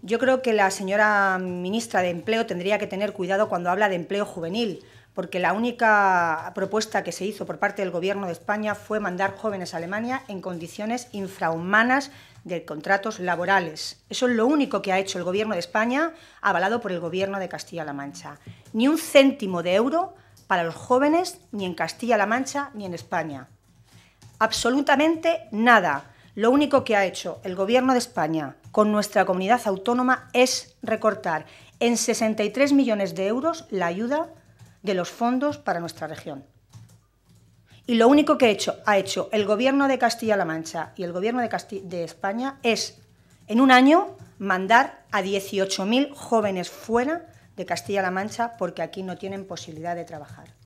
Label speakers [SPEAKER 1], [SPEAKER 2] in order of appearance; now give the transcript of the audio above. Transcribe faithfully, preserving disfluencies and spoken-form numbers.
[SPEAKER 1] Yo creo que la señora ministra de Empleo tendría que tener cuidado cuando habla de empleo juvenil, porque la única propuesta que se hizo por parte del Gobierno de España fue mandar jóvenes a Alemania en condiciones infrahumanas de contratos laborales. Eso es lo único que ha hecho el Gobierno de España, avalado por el Gobierno de Castilla-La Mancha. Ni un céntimo de euro para los jóvenes, ni en Castilla-La Mancha, ni en España. Absolutamente nada. Lo único que ha hecho el Gobierno de España con nuestra comunidad autónoma es recortar en sesenta y tres millones de euros la ayuda de los fondos para nuestra región. Y lo único que ha hecho, ha hecho el Gobierno de Castilla-La Mancha y el Gobierno de, Casti- de España es, en un año, mandar a dieciocho mil jóvenes fuera de Castilla-La Mancha porque aquí no tienen posibilidad de trabajar.